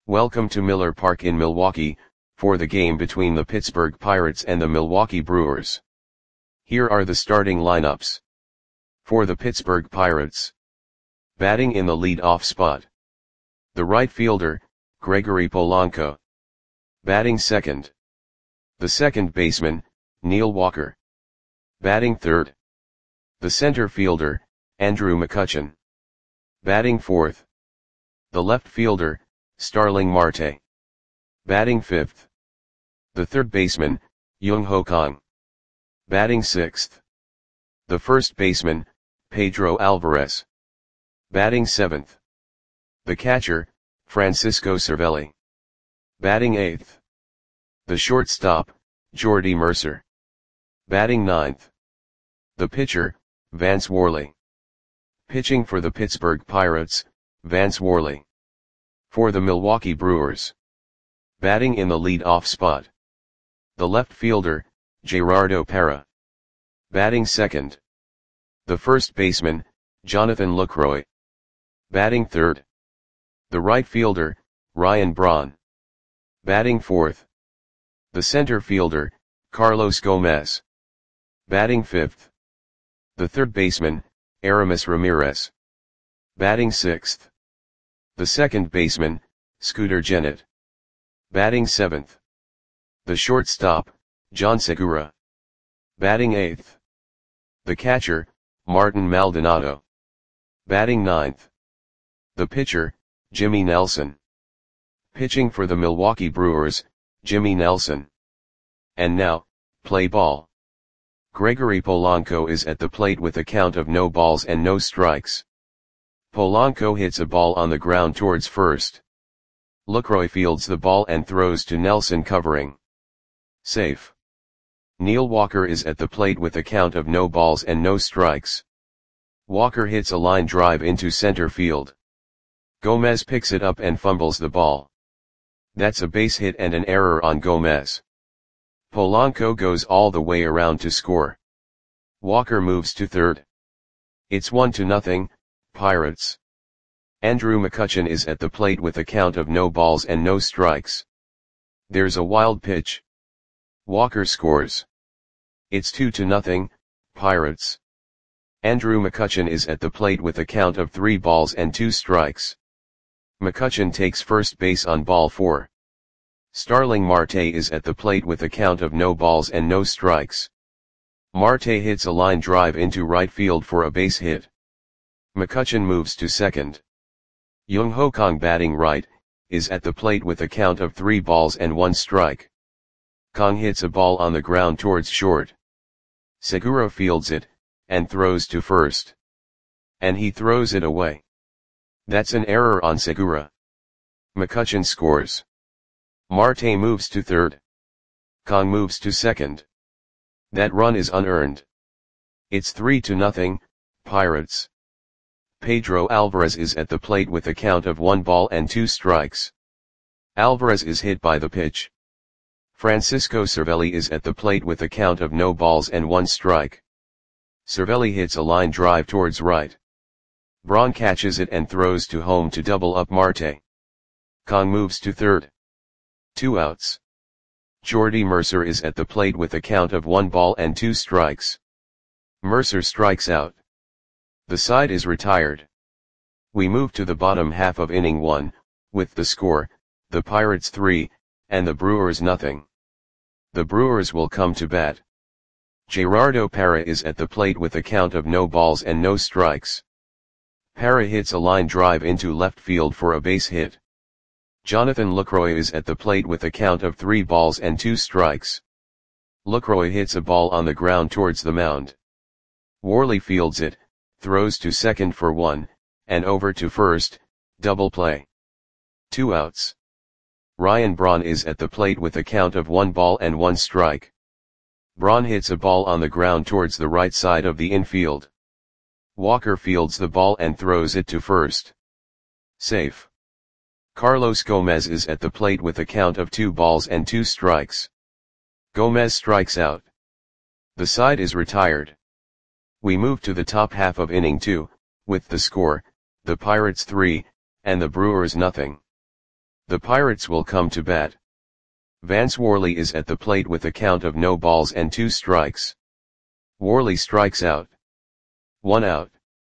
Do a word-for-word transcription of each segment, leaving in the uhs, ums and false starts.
Welcome to Miller Park in Milwaukee, for the game between the Pittsburgh Pirates and the Milwaukee Brewers. Here are the starting lineups. For the Pittsburgh Pirates. Batting in the lead-off spot. The right fielder, Gregory Polanco. Batting second. The second baseman, Neil Walker. Batting third. The center fielder, Andrew McCutchen. Batting fourth. The left fielder, Starling Marte. Batting fifth. The third baseman, Jung-Ho Kang. Batting sixth. The first baseman, Pedro Alvarez. Batting seventh. The catcher, Francisco Cervelli. Batting eighth. The shortstop, Jordy Mercer. Batting ninth. The pitcher, Vance Worley. Pitching for the Pittsburgh Pirates, Vance Worley. For the Milwaukee Brewers. Batting in the lead-off spot. The left fielder, Gerardo Parra. Batting second. The first baseman, Jonathan Lucroy. Batting third. The right fielder, Ryan Braun. Batting fourth. The center fielder, Carlos Gomez. Batting fifth. The third baseman, Aramis Ramirez. Batting sixth. The second baseman, Scooter Gennett. Batting seventh. The shortstop, John Segura. Batting eighth. The catcher, Martin Maldonado. Batting ninth. The pitcher, Jimmy Nelson. Pitching for the Milwaukee Brewers, Jimmy Nelson. And now, play ball. Gregory Polanco is at the plate with a count of no balls and no strikes. Polanco hits a ball on the ground towards first. Lucroy fields the ball and throws to Nelson covering. Safe. Neil Walker is at the plate with a count of no balls and no strikes. Walker hits a line drive into center field. Gomez picks it up and fumbles the ball. That's a base hit and an error on Gomez. Polanco goes all the way around to score. Walker moves to third. It's one to nothing, Pirates. Andrew McCutchen is at the plate with a count of no balls and no strikes. There's a wild pitch. Walker scores. It's two to nothing, Pirates. Andrew McCutchen is at the plate with a count of three balls and two strikes. McCutchen takes first base on ball four. Starling Marte is at the plate with a count of no balls and no strikes. Marte hits a line drive into right field for a base hit. McCutchen moves to second. Jung-Ho Kang, batting right, is at the plate with a count of three balls and one strike. Kang hits a ball on the ground towards short. Segura fields it, and throws to first. And he throws it away. That's an error on Segura. McCutchen scores. Marte moves to third. Kang moves to second. That run is unearned. It's three to nothing, Pirates. Pedro Alvarez is at the plate with a count of one ball and two strikes. Alvarez is hit by the pitch. Francisco Cervelli is at the plate with a count of no balls and one strike. Cervelli hits a line drive towards right. Braun catches it and throws to home to double up Marte. Kang moves to third. Two outs. Jordy Mercer is at the plate with a count of one ball and two strikes. Mercer strikes out. The side is retired. We move to the bottom half of inning one, with the score, the Pirates three, and the Brewers nothing. The Brewers will come to bat. Gerardo Parra is at the plate with a count of no balls and no strikes. Parra hits a line drive into left field for a base hit. Jonathan Lucroy is at the plate with a count of three balls and two strikes. Lucroy hits a ball on the ground towards the mound. Worley fields it, throws to second for one, and over to first, double play. Two outs. Ryan Braun is at the plate with a count of one ball and one strike. Braun hits a ball on the ground towards the right side of the infield. Walker fields the ball and throws it to first. Safe. Carlos Gomez is at the plate with a count of two balls and two strikes. Gomez strikes out. The side is retired. We move to the top half of inning two, with the score, the Pirates three, and the Brewers nothing. The Pirates will come to bat. Vance Worley is at the plate with a count of no balls and two strikes. Worley strikes out. One out.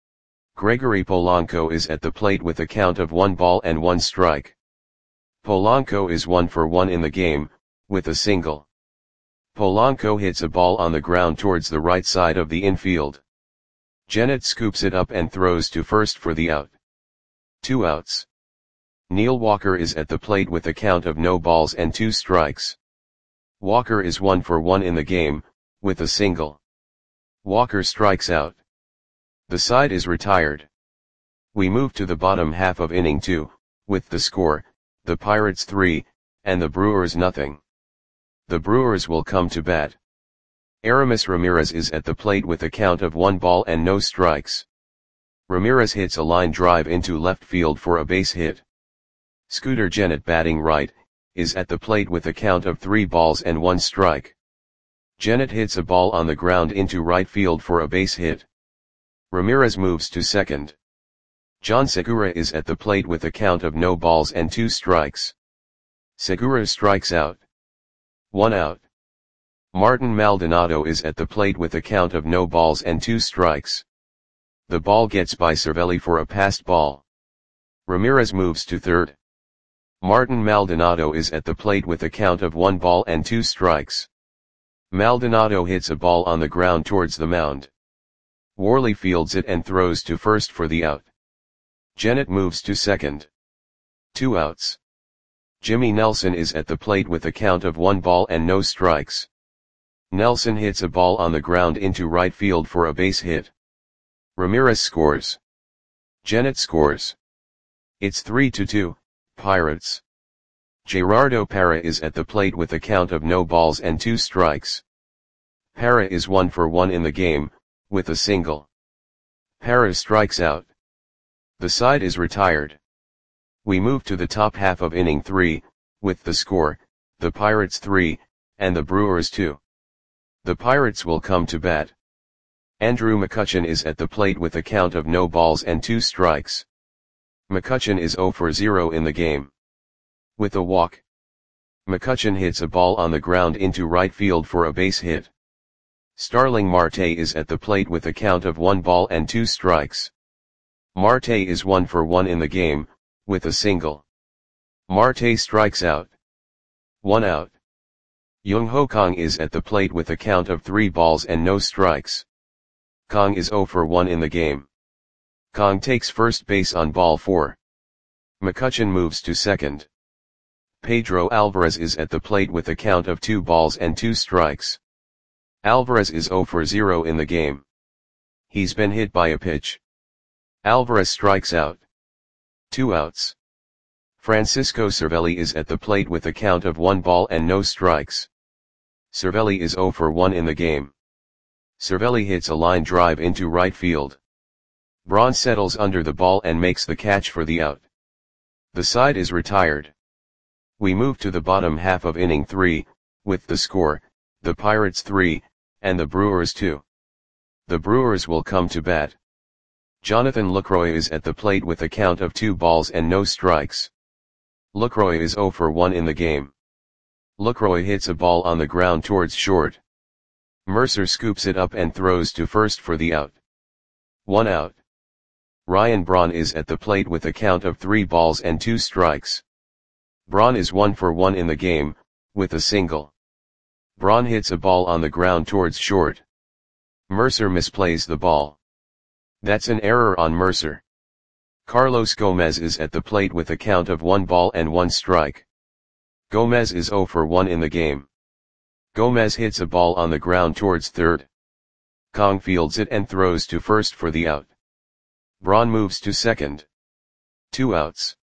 Gregory Polanco is at the plate with a count of one ball and one strike. Polanco is one for one in the game, with a single. Polanco hits a ball on the ground towards the right side of the infield. Gennett scoops it up and throws to first for the out. Two outs. Neil Walker is at the plate with a count of no balls and two strikes. Walker is one for one in the game, with a single. Walker strikes out. The side is retired. We move to the bottom half of inning two, with the score, the Pirates three, and the Brewers nothing. The Brewers will come to bat. Aramis Ramirez is at the plate with a count of one ball and no strikes. Ramirez hits a line drive into left field for a base hit. Scooter Gennett, batting right, is at the plate with a count of three balls and one strike. Gennett hits a ball on the ground into right field for a base hit. Ramirez moves to second. John Segura is at the plate with a count of no balls and two strikes. Segura strikes out. One out. Martin Maldonado is at the plate with a count of no balls and two strikes. The ball gets by Cervelli for a passed ball. Ramirez moves to third. Martin Maldonado is at the plate with a count of one ball and two strikes. Maldonado hits a ball on the ground towards the mound. Worley fields it and throws to first for the out. Gennett moves to second. Two outs. Jimmy Nelson is at the plate with a count of one ball and no strikes. Nelson hits a ball on the ground into right field for a base hit. Ramirez scores. Gennett scores. It's three to two, Pirates. Gerardo Parra is at the plate with a count of no balls and two strikes. Parra is one for one in the game, with a single. Parra strikes out. The side is retired. We move to the top half of inning three, with the score, the Pirates three, and the Brewers two. The Pirates will come to bat. Andrew McCutchen is at the plate with a count of no balls and two strikes. McCutchen is zero for zero in the game. With a walk. McCutchen hits a ball on the ground into right field for a base hit. Starling Marte is at the plate with a count of one ball and two strikes. Marte is one for one in the game, with a single. Marte strikes out. One out. Jung Ho Kang is at the plate with a count of three balls and no strikes. Kang is zero for one in the game. Kang takes first base on ball four. McCutchen moves to second. Pedro Alvarez is at the plate with a count of two balls and two strikes. Alvarez is zero for zero in the game. He's been hit by a pitch. Alvarez strikes out. Two outs. Francisco Cervelli is at the plate with a count of one ball and no strikes. Cervelli is zero for one in the game. Cervelli hits a line drive into right field. Braun settles under the ball and makes the catch for the out. The side is retired. We move to the bottom half of inning three, with the score, the Pirates three, and the Brewers two. The Brewers will come to bat. Jonathan Lucroy is at the plate with a count of two balls and no strikes. Lucroy is zero for one in the game. Lucroy hits a ball on the ground towards short. Mercer scoops it up and throws to first for the out. One out. Ryan Braun is at the plate with a count of three balls and two strikes. Braun is one for one in the game, with a single. Braun hits a ball on the ground towards short. Mercer misplays the ball. That's an error on Mercer. Carlos Gomez is at the plate with a count of one ball and one strike. Gomez is zero for one in the game. Gomez hits a ball on the ground towards third. Kang fields it and throws to first for the out. Braun moves to second. Two outs.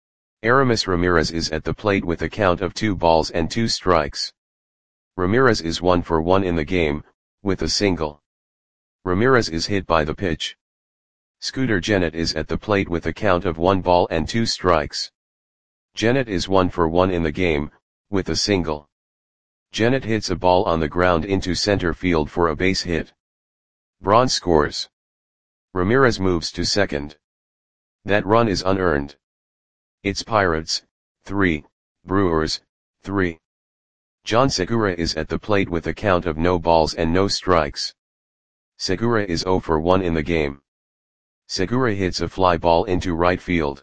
Aramis Ramirez is at the plate with a count of two balls and two strikes. Ramirez is one for one in the game, with a single. Ramirez is hit by the pitch. Scooter Gennett is at the plate with a count of one ball and two strikes. Gennett is one for one in the game, with a single. Gennett hits a ball on the ground into center field for a base hit. Braun scores. Ramirez moves to second. That run is unearned. It's Pirates, three, Brewers, three. John Segura is at the plate with a count of no balls and no strikes. Segura is zero for one in the game. Segura hits a fly ball into right field.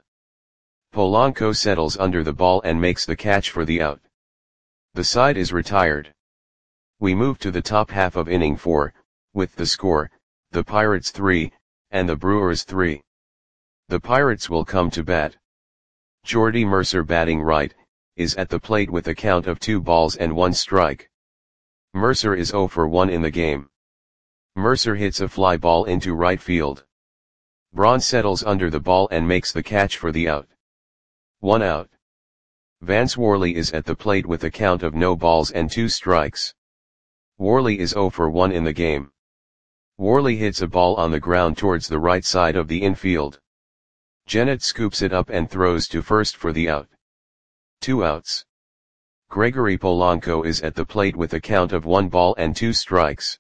Polanco settles under the ball and makes the catch for the out. The side is retired. We move to the top half of inning four, with the score, the Pirates three, and the Brewers three. The Pirates will come to bat. Jordy Mercer, batting right, is at the plate with a count of two balls and one strike. Mercer is zero for one in the game. Mercer hits a fly ball into right field. Braun settles under the ball and makes the catch for the out. One out. Vance Worley is at the plate with a count of no balls and two strikes. Worley is zero for one in the game. Worley hits a ball on the ground towards the right side of the infield. Gennett scoops it up and throws to first for the out. Two outs. Gregory Polanco is at the plate with a count of one ball and two strikes.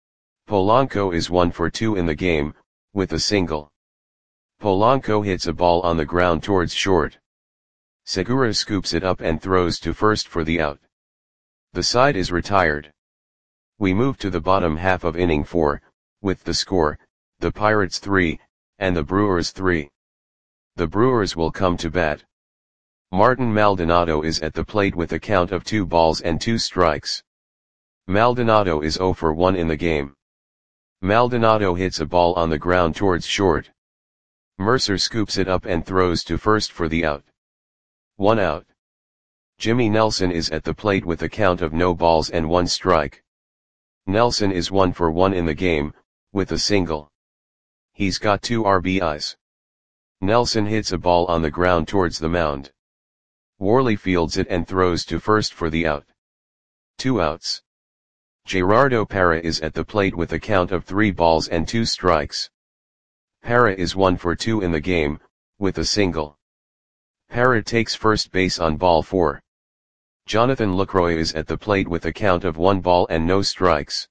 Polanco is one for two in the game, with a single. Polanco hits a ball on the ground towards short. Segura scoops it up and throws to first for the out. The side is retired. We move to the bottom half of inning four, with the score, the Pirates three, and the Brewers three. The Brewers will come to bat. Martin Maldonado is at the plate with a count of two balls and two strikes. Maldonado is zero for one in the game. Maldonado hits a ball on the ground towards short. Mercer scoops it up and throws to first for the out. One out. Jimmy Nelson is at the plate with a count of no balls and one strike. Nelson is one for one in the game, with a single. He's got two R B Is. Nelson hits a ball on the ground towards the mound. Worley fields it and throws to first for the out. Two outs. Gerardo Parra is at the plate with a count of three balls and two strikes. Parra is one for two in the game, with a single. Parra takes first base on ball four. Jonathan Lucroy is at the plate with a count of one ball and no strikes.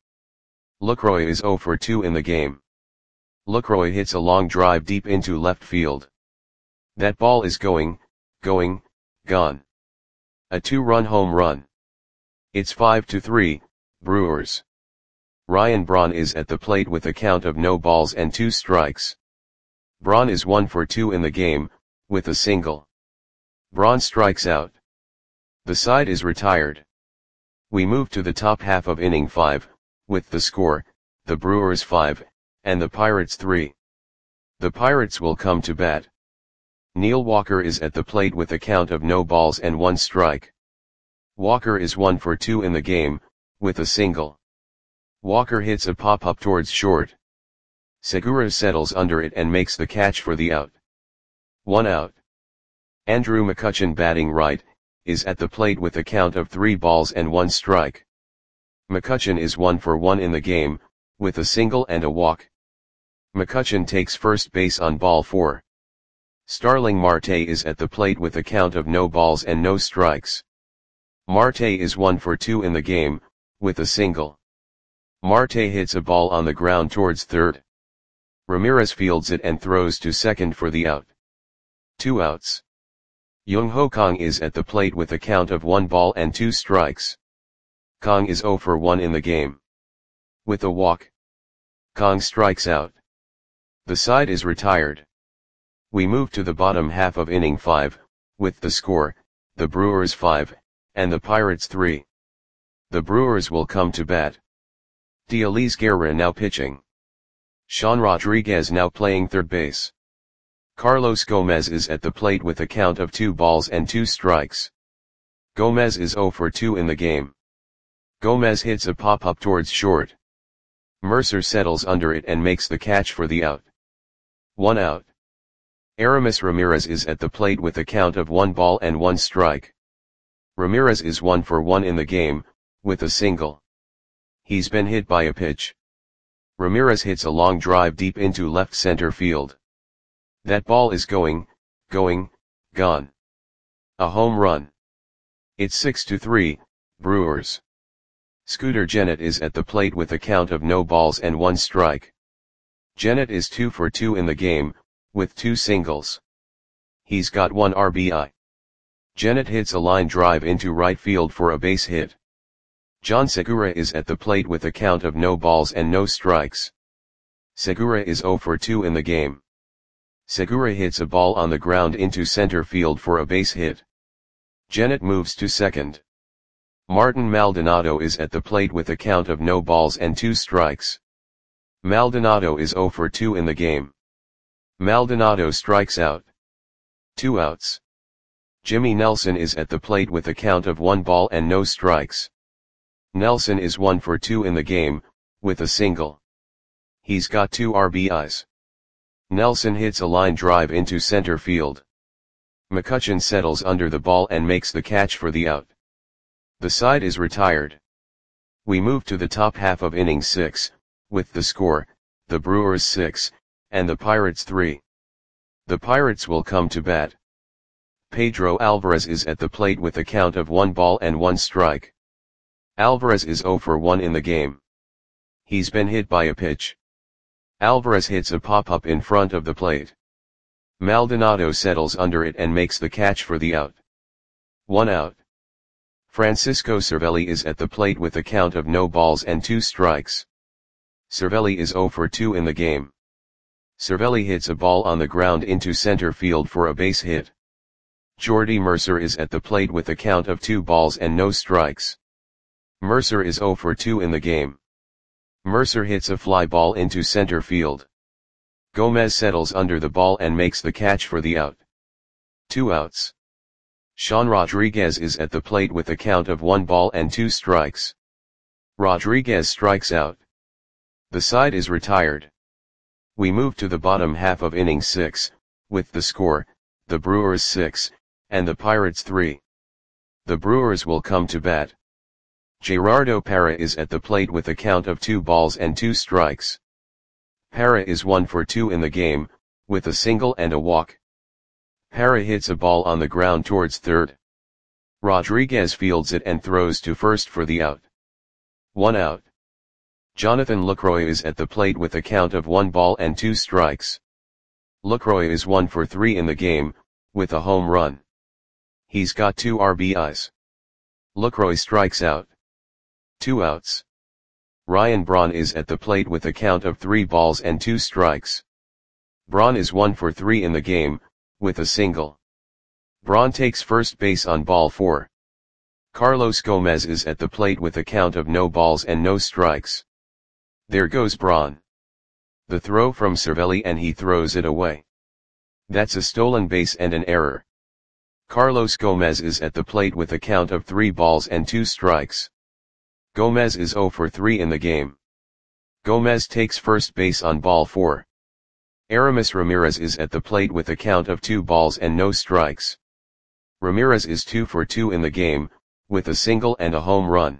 Lucroy is zero for two in the game. Lucroy hits a long drive deep into left field. That ball is going, going, gone. A two-run home run. It's five to three, Brewers. Ryan Braun is at the plate with a count of no balls and two strikes. Braun is one for two in the game, with a single. Braun strikes out. The side is retired. We move to the top half of inning five, with the score, the Brewers five, and the Pirates three. The Pirates will come to bat. Neil Walker is at the plate with a count of no balls and one strike. Walker is one for two in the game, with a single. Walker hits a pop-up towards short. Segura settles under it and makes the catch for the out. One out. Andrew McCutchen, batting right, is at the plate with a count of three balls and one strike. McCutchen is one for one in the game, with a single and a walk. McCutchen takes first base on ball four. Starling Marte is at the plate with a count of no balls and no strikes. Marte is one for two in the game, with a single. Marte hits a ball on the ground towards third. Ramirez fields it and throws to second for the out. Two outs. Young Ho Kong is at the plate with a count of one ball and two strikes. Kong is zero for one in the game. With a walk. Kong strikes out. The side is retired. We move to the bottom half of inning five, with the score, the Brewers five, and the Pirates three. The Brewers will come to bat. Dielise Guerra now pitching. Sean Rodriguez now playing third base. Carlos Gomez is at the plate with a count of two balls and two strikes. Gomez is zero for two in the game. Gomez hits a pop-up towards short. Mercer settles under it and makes the catch for the out. One out. Aramis Ramirez is at the plate with a count of one ball and one strike. Ramirez is one for one in the game, with a single. He's been hit by a pitch. Ramirez hits a long drive deep into left center field. That ball is going, going, gone. A home run. It's six to three, Brewers. Scooter Gennett is at the plate with a count of no balls and one strike. Gennett is two for two in the game, with two singles. He's got one R B I. Gennett hits a line drive into right field for a base hit. John Segura is at the plate with a count of no balls and no strikes. Segura is zero for two in the game. Segura hits a ball on the ground into center field for a base hit. Gennett moves to second. Martin Maldonado is at the plate with a count of no balls and two strikes. Maldonado is zero for two in the game. Maldonado strikes out. Two outs. Jimmy Nelson is at the plate with a count of one ball and no strikes. Nelson is one for two in the game, with a single. He's got two R B Is. Nelson hits a line drive into center field. McCutchen settles under the ball and makes the catch for the out. The side is retired. We move to the top half of inning six, with the score, the Brewers six, and the Pirates three. The Pirates will come to bat. Pedro Alvarez is at the plate with a count of one ball and one strike. Alvarez is zero for one in the game. He's been hit by a pitch. Alvarez hits a pop-up in front of the plate. Maldonado settles under it and makes the catch for the out. One out. Francisco Cervelli is at the plate with a count of no balls and two strikes. Cervelli is zero for two in the game. Cervelli hits a ball on the ground into center field for a base hit. Jordy Mercer is at the plate with a count of two balls and no strikes. Mercer is zero for two in the game. Mercer hits a fly ball into center field. Gomez settles under the ball and makes the catch for the out. Two outs. Sean Rodriguez is at the plate with a count of one ball and two strikes. Rodriguez strikes out. The side is retired. We move to the bottom half of inning six, with the score, the Brewers six, and the Pirates three. The Brewers will come to bat. Gerardo Parra is at the plate with a count of two balls and two strikes. Parra is one for two in the game, with a single and a walk. Parra hits a ball on the ground towards third. Rodriguez fields it and throws to first for the out. One out. Jonathan Lucroy is at the plate with a count of one ball and two strikes. Lucroy is one for three in the game, with a home run. He's got two R B Is. Lucroy strikes out. Two outs. Ryan Braun is at the plate with a count of three balls and two strikes. Braun is one for three in the game, with a single. Braun takes first base on ball four. Carlos Gomez is at the plate with a count of no balls and no strikes. There goes Braun. The throw from Cervelli and he throws it away. That's a stolen base and an error. Carlos Gomez is at the plate with a count of three balls and two strikes. Gomez is zero for three in the game. Gomez takes first base on ball four. Aramis Ramirez is at the plate with a count of two balls and no strikes. Ramirez is two for two in the game, with a single and a home run.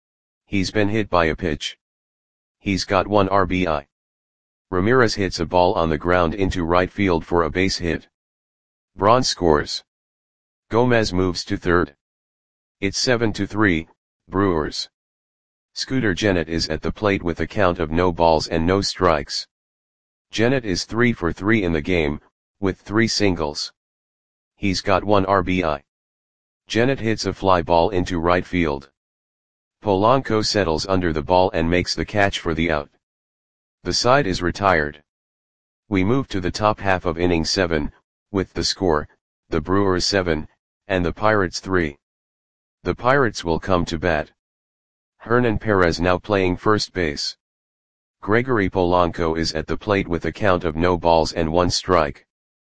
He's been hit by a pitch. He's got one R B I. Ramirez hits a ball on the ground into right field for a base hit. Braun scores. Gomez moves to third. It's seven to three, Brewers. Scooter Gennett is at the plate with a count of no balls and no strikes. Gennett is three for three in the game, with three singles. He's got one R B I. Gennett hits a fly ball into right field. Polanco settles under the ball and makes the catch for the out. The side is retired. We move to the top half of inning seven, with the score, the Brewers seven, and the Pirates three. The Pirates will come to bat. Hernan Perez now playing first base. Gregory Polanco is at the plate with a count of no balls and one strike.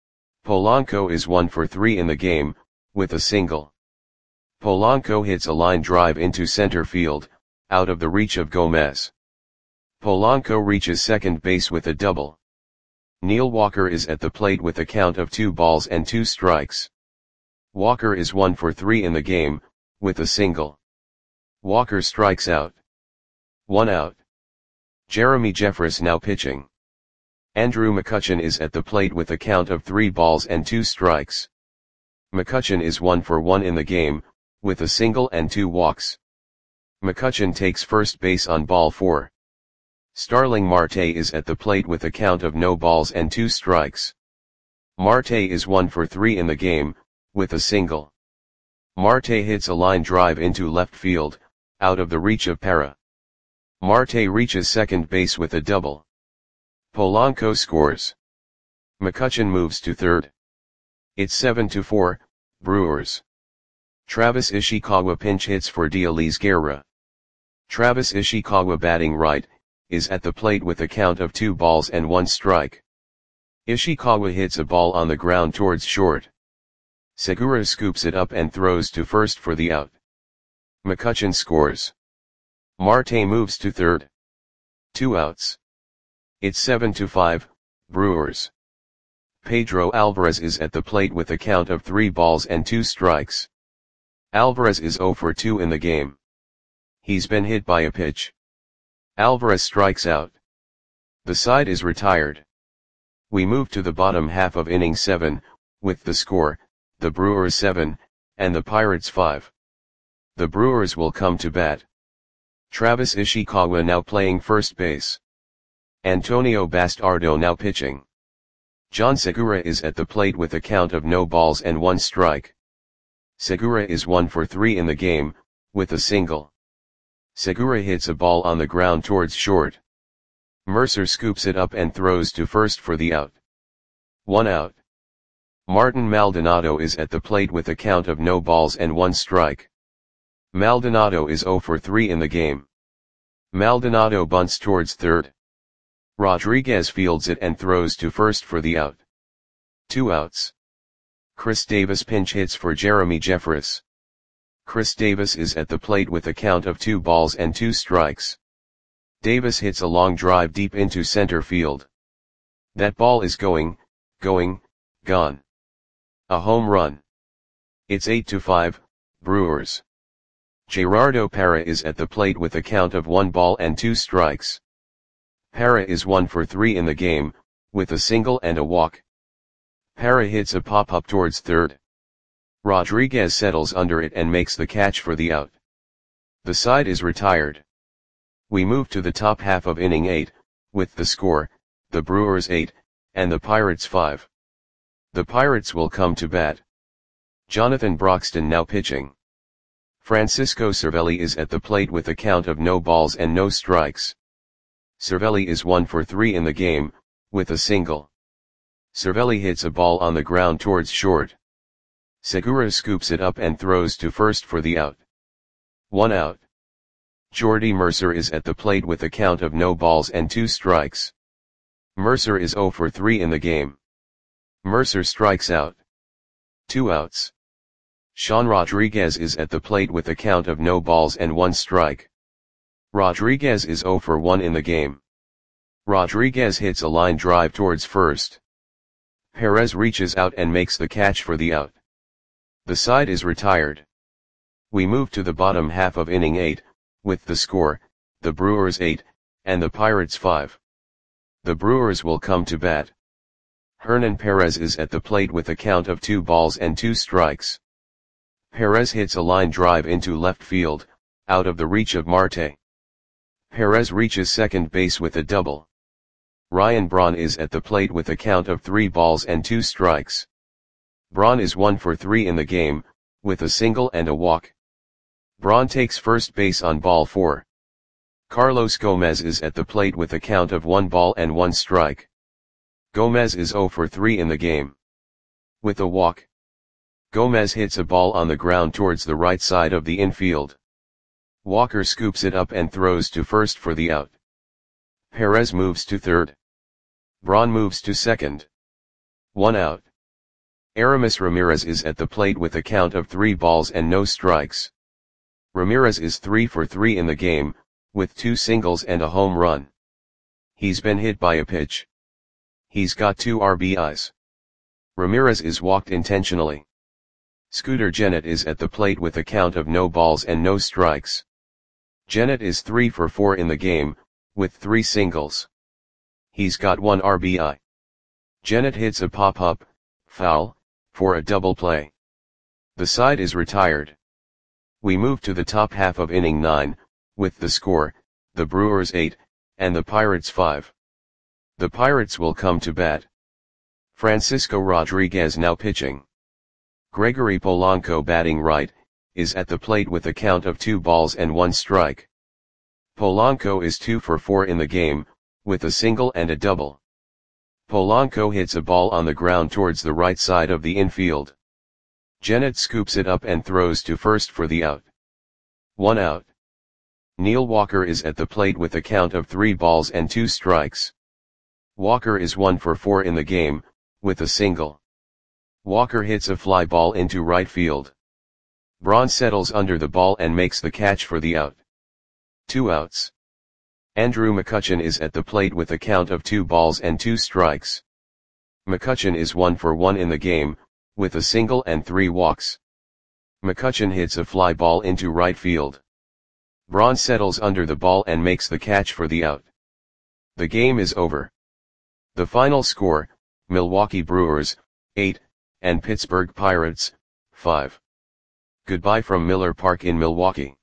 Polanco is one for three in the game, with a single. Polanco hits a line drive into center field, out of the reach of Gomez. Polanco reaches second base with a double. Neil Walker is at the plate with a count of two balls and two strikes. Walker is one for three in the game, with a single. Walker strikes out. One out. Jeremy Jeffress now pitching. Andrew McCutchen is at the plate with a count of three balls and two strikes. McCutchen is one for one in the game, with a single and two walks. McCutchen takes first base on ball four. Starling Marte is at the plate with a count of no balls and two strikes. Marte is one for three in the game, with a single. Marte hits a line drive into left field, out of the reach of Parra. Marte reaches second base with a double. Polanco scores. McCutchen moves to third. It's seven to four, Brewers. Travis Ishikawa pinch hits for Dialis Guerra. Travis Ishikawa, batting right, is at the plate with a count of two balls and one strike. Ishikawa hits a ball on the ground towards short. Segura scoops it up and throws to first for the out. McCutchen scores. Marte moves to third. Two outs. It's seven to five, Brewers. Pedro Alvarez is at the plate with a count of three balls and two strikes. Alvarez is zero for two in the game. He's been hit by a pitch. Alvarez strikes out. The side is retired. We move to the bottom half of inning seven, with the score, the Brewers seven, and the Pirates five. The Brewers will come to bat. Travis Ishikawa now playing first base. Antonio Bastardo now pitching. John Segura is at the plate with a count of no balls and one strike. Segura is one for three in the game, with a single. Segura hits a ball on the ground towards short. Mercer scoops it up and throws to first for the out. One out. Martin Maldonado is at the plate with a count of no balls and one strike. Maldonado is zero for three in the game. Maldonado bunts towards third. Rodriguez fields it and throws to first for the out. Two outs. Chris Davis pinch hits for Jeremy Jeffress. Chris Davis is at the plate with a count of two balls and two strikes. Davis hits a long drive deep into center field. That ball is going, going, gone. A home run. It's eight to five, Brewers. Gerardo Parra is at the plate with a count of one ball and two strikes. Parra is one for three in the game, with a single and a walk. Parra hits a pop-up towards third. Rodriguez settles under it and makes the catch for the out. The side is retired. We move to the top half of inning eight, with the score, the Brewers eight, and the Pirates five. The Pirates will come to bat. Jonathan Broxton now pitching. Francisco Cervelli is at the plate with a count of no balls and no strikes. Cervelli is one for three in the game, with a single. Cervelli hits a ball on the ground towards short. Segura scoops it up and throws to first for the out. One out. Jordy Mercer is at the plate with a count of no balls and two strikes. Mercer is zero for three in the game. Mercer strikes out. Two outs. Sean Rodriguez is at the plate with a count of no balls and one strike. Rodriguez is zero for one in the game. Rodriguez hits a line drive towards first. Perez reaches out and makes the catch for the out. The side is retired. We move to the bottom half of inning eight, with the score, the Brewers eight, and the Pirates five. The Brewers will come to bat. Hernan Perez is at the plate with a count of two balls and two strikes. Perez hits a line drive into left field, out of the reach of Marte. Perez reaches second base with a double. Ryan Braun is at the plate with a count of three balls and two strikes. Braun is one for three in the game, with a single and a walk. Braun takes first base on ball four. Carlos Gomez is at the plate with a count of one ball and one strike. Gomez is zero for three in the game. With a walk. Gomez hits a ball on the ground towards the right side of the infield. Walker scoops it up and throws to first for the out. Perez moves to third. Braun moves to second. One out. Aramis Ramirez is at the plate with a count of three balls and no strikes. Ramirez is three for three in the game, with two singles and a home run. He's been hit by a pitch. He's got two R B Is. Ramirez is walked intentionally. Scooter Gennett is at the plate with a count of no balls and no strikes. Gennett is three for four in the game, with three singles. He's got one R B I. Gennett hits a pop-up, foul, for a double play. The side is retired. We move to the top half of inning nine, with the score, the Brewers eight, and the Pirates five. The Pirates will come to bat. Francisco Rodriguez now pitching. Gregory Polanco batting right, is at the plate with a count of two balls and one strike. Polanco is two for four in the game, with a single and a double. Polanco hits a ball on the ground towards the right side of the infield. Gennett scoops it up and throws to first for the out. One out. Neil Walker is at the plate with a count of three balls and two strikes. Walker is one for four in the game, with a single. Walker hits a fly ball into right field. Braun settles under the ball and makes the catch for the out. Two outs. Andrew McCutchen is at the plate with a count of two balls and two strikes. McCutchen is one for one in the game, with a single and three walks. McCutchen hits a fly ball into right field. Braun settles under the ball and makes the catch for the out. The game is over. The final score, Milwaukee Brewers, eight, and Pittsburgh Pirates, five. Goodbye from Miller Park in Milwaukee.